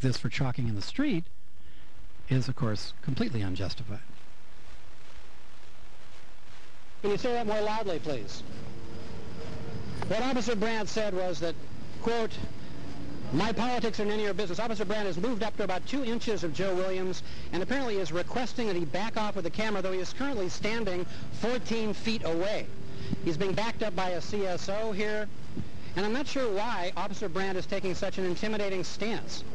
this for chalking in the street is, of course, completely unjustified. Can you say that more loudly, please? What Officer Brandt said was that, quote, "My politics are none of your business." Officer Brandt has moved up to about 2 inches of Joe Williams and apparently is requesting that he back off with the camera, though he is currently standing 14 feet away. He's being backed up by a CSO here, and I'm not sure why Officer Brandt is taking such an intimidating stance.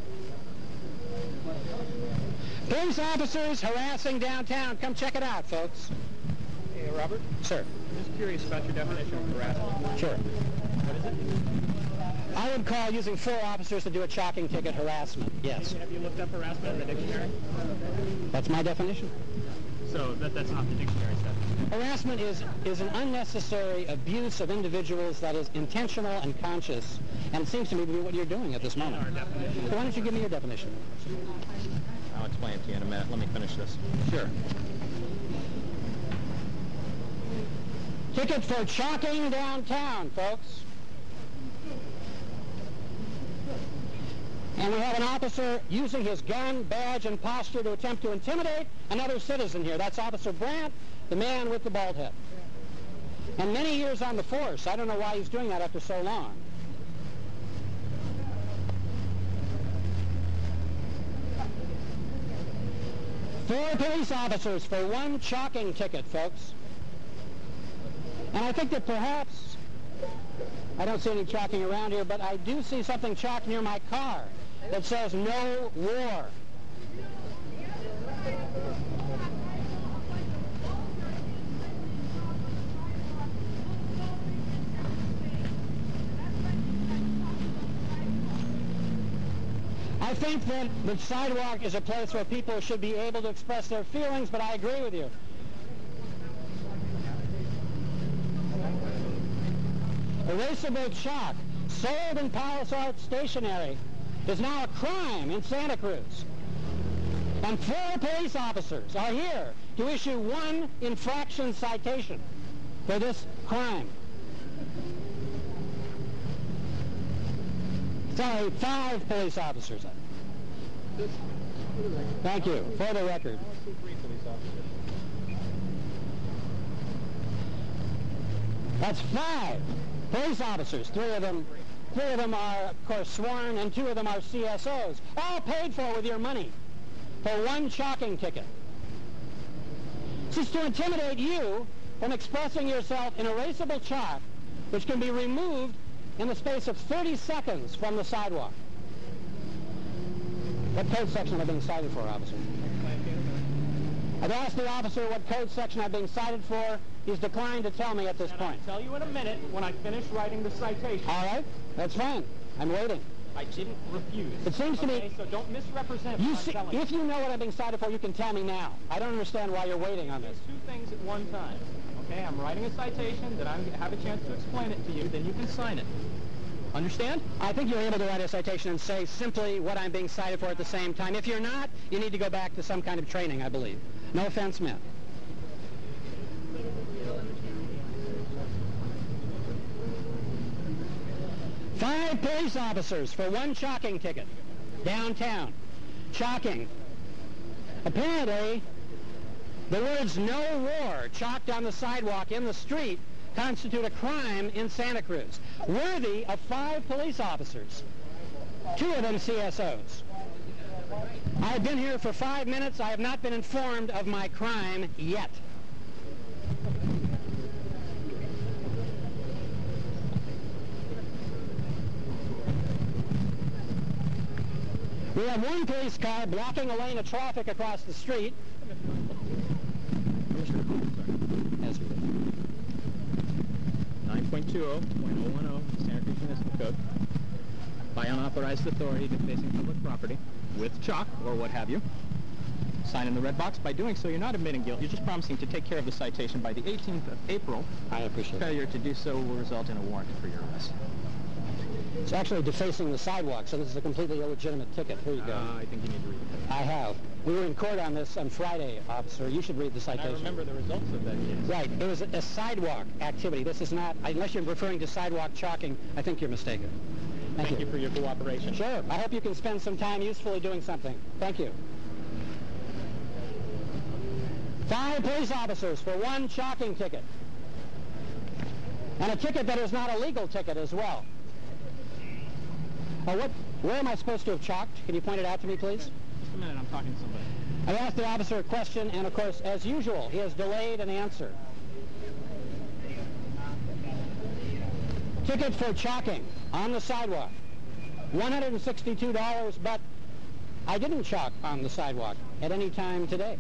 Police officers harassing downtown. Come check it out, folks. Hey, Robert? Sir. I'm just curious about your definition of harassment. Sure. What is it? I would call using 4 officers to do a chalking ticket harassment, yes. Have you looked up harassment in the dictionary? That's my definition. So that's not the dictionary's definition. Harassment is an unnecessary abuse of individuals that is intentional and conscious, and it seems to me to be what you're doing at this moment. Our definition. So why don't you give me your definition? I'll explain it to you in a minute. Let me finish this. Sure. Ticket for chalking downtown, folks. And we have an officer using his gun, badge, and posture to attempt to intimidate another citizen here. That's Officer Brandt, the man with the bald head. And many years on the force. I don't know why he's doing that after so long. Four police officers for 1 chalking ticket, folks. And I think that perhaps, I don't see any chalking around here, but I do see something chalked near my car that says "No War." I think that the sidewalk is a place where people should be able to express their feelings, but I agree with you. Erasable chalk sold in Palace Art Stationery is now a crime in Santa Cruz. And 4 police officers are here to issue 1 infraction citation for this crime. Sorry, 5 police officers. Thank you. For the record. That's 5 police officers. 3 of them are, of course, sworn, and 2 of them are CSOs, all paid for with your money for 1 chalking ticket. This is to intimidate you from expressing yourself in erasable chalk, which can be removed in the space of 30 seconds from the sidewalk. What code section am I being cited for, officer? I've asked the officer what code section I'm being cited for. He's declined to tell me at this point. I'll tell you in a minute when I finish writing the citation. All right, that's fine. I'm waiting. I didn't refuse. It seems to me... So don't misrepresent what I'm telling you. If you know what I'm being cited for, you can tell me now. I don't understand why you're waiting on this. 2 things at one time. Okay, I'm writing a citation that I have a chance to explain it to you, then you can sign it. Understand? I think you're able to write a citation and say simply what I'm being cited for at the same time. If you're not, you need to go back to some kind of training, I believe. No offense meant. Five police officers for 1 chalking ticket downtown. Chalking. Apparently, the words "No War" chalked on the sidewalk in the street constitute a crime in Santa Cruz, worthy of 5 police officers, 2 of them CSOs. I've been here for 5 minutes. I have not been informed of my crime yet. We have 1 police car blocking a lane of traffic across the street. Yes, 9.20.010 Santa Cruz Municipal Code. By unauthorized authority defacing public property with chalk or what have you. Sign in the red box. By doing so, you're not admitting guilt. You're just promising to take care of the citation by the 18th of April. I appreciate Failure to do so will result in a warrant for your arrest. It's actually defacing the sidewalk, so this is a completely illegitimate ticket. Here you go. I think you need to read it. I have. We were in court on this on Friday, officer. You should read the citation. I remember the results of that case. Right. It was a sidewalk activity. This is not, unless you're referring to sidewalk chalking, I think you're mistaken. Thank you for your cooperation. Sure. I hope you can spend some time usefully doing something. Thank you. 5 police officers for 1 chalking ticket. And a ticket that is not a legal ticket as well. Oh, where am I supposed to have chalked? Can you point it out to me, please? Just a minute, I'm talking to somebody. I asked the officer a question, and of course, as usual, he has delayed an answer. Ticket for chalking on the sidewalk. $162, but I didn't chalk on the sidewalk at any time today.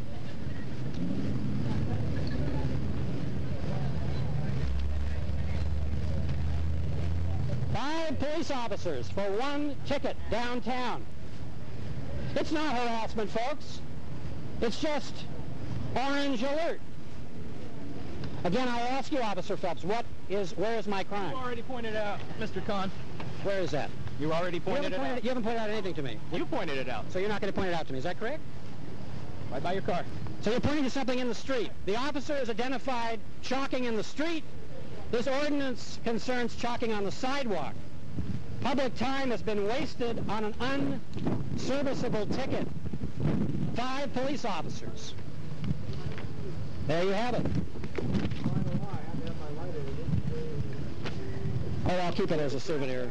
Five police officers for 1 ticket downtown. It's not harassment, folks. It's just orange alert. Again, I ask you, Officer Phelps, where is my crime? You already pointed out, Mr. Kahn. Where is that? You already pointed it out. You haven't pointed out anything to me. You pointed it out. So you're not going to point it out to me, is that correct? Right by your car. So you're pointing to something in the street. The officer has identified chalking in the street. This ordinance concerns chalking on the sidewalk. Public time has been wasted on an unserviceable ticket. 5 police officers. There you have it. Oh, I'll keep it as a souvenir.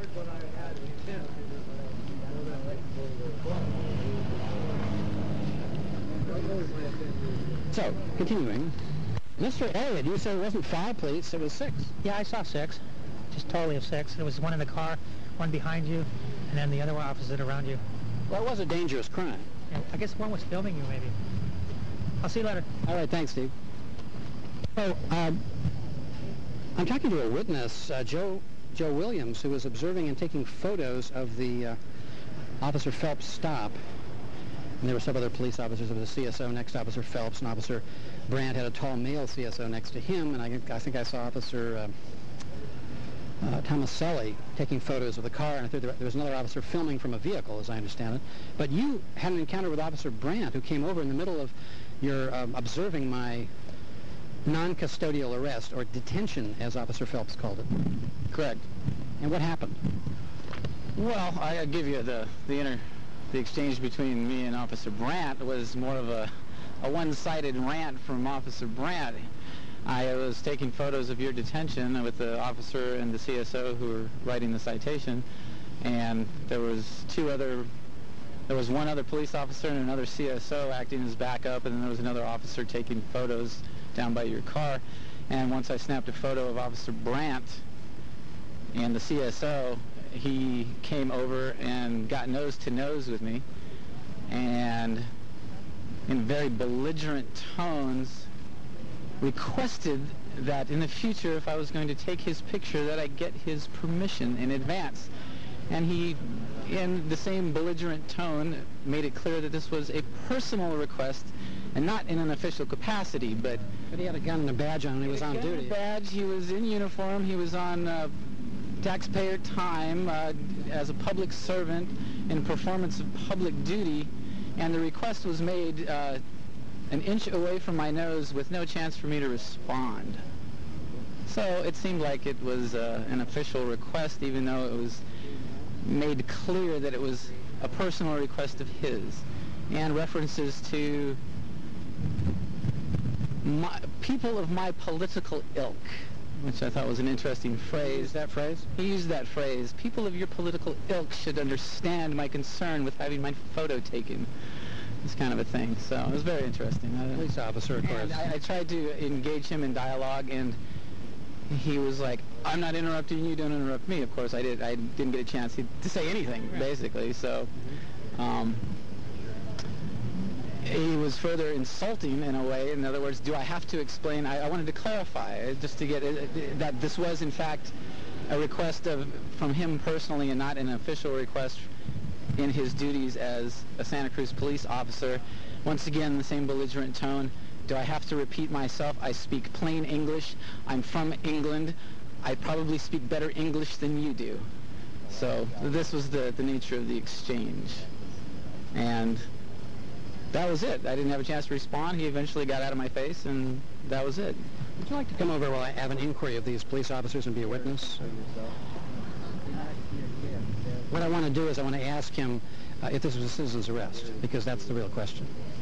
So, continuing. Mr. Elliott, you said it wasn't 5 police, it was 6. Yeah, I saw 6. Just totally of 6. There was one in the car, one behind you, and then the other opposite around you. Well, it was a dangerous crime. Yeah, I guess one was filming you, maybe. I'll see you later. All right, thanks, Steve. So, I'm talking to a witness, Joe Williams, who was observing and taking photos of the Officer Phelps stop. And there were several other police officers. There was a CSO next to Officer Phelps, and Officer Brandt had a tall male CSO next to him, and I think I saw Officer Tomaselli taking photos of the car, and I think there was another officer filming from a vehicle, as I understand it. But you had an encounter with Officer Brandt, who came over in the middle of your observing my non-custodial arrest, or detention, as Officer Phelps called it. Correct. And what happened? Well, I give you the exchange between me and Officer Brandt was more of a one-sided rant from Officer Brandt. I was taking photos of your detention with the officer and the CSO who were writing the citation, and there was one other police officer and another CSO acting as backup, and then there was another officer taking photos down by your car. And once I snapped a photo of Officer Brandt and the CSO, he came over and got nose to nose with me, and in very belligerent tones requested that in the future, if I was going to take his picture, that I get his permission in advance. And he, in the same belligerent tone, made it clear that this was a personal request and not in an official capacity, but he had a gun and a badge on, and he was on duty. Badge, he was in uniform, he was on taxpayer time as a public servant in performance of public duty, and the request was made an inch away from my nose with no chance for me to respond. So it seemed like it was an official request, even though it was made clear that it was a personal request of his, and references to people of my political ilk, which I thought was an interesting phrase. He used that phrase? He used that phrase. People of your political ilk should understand my concern with having my photo taken. This kind of a thing. So it was very interesting. Police officer, of course. And I tried to engage him in dialogue, and he was like, I'm not interrupting you, don't interrupt me. Of course, I didn't get a chance to say anything, basically. So he was further insulting in a way. In other words, do I have to explain? I wanted to clarify, just to get that this was, in fact, a request from him personally and not an official request in his duties as a Santa Cruz police officer. Once again, the same belligerent tone. Do I have to repeat myself? I speak plain English. I'm from England. I probably speak better English than you do. So this was the nature of the exchange. And that was it. I didn't have a chance to respond. He eventually got out of my face, and that was it. Would you like to come over while I have an inquiry of these police officers and be a witness? What I want to do is I want to ask him if this was a citizen's arrest, because that's the real question.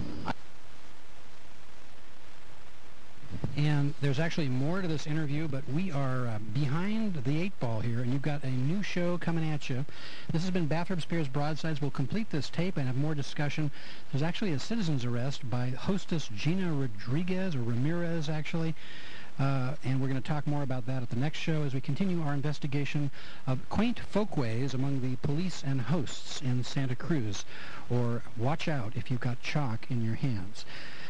And there's actually more to this interview, but we are behind the 8 ball here, and you've got a new show coming at you. This has been Bathrop Spears Broadsides. We'll complete this tape and have more discussion. There's actually a citizen's arrest by hostess Gina Rodriguez, or Ramirez, actually. And we're going to talk more about that at the next show as we continue our investigation of quaint folkways among the police and hosts in Santa Cruz, or watch out if you've got chalk in your hands.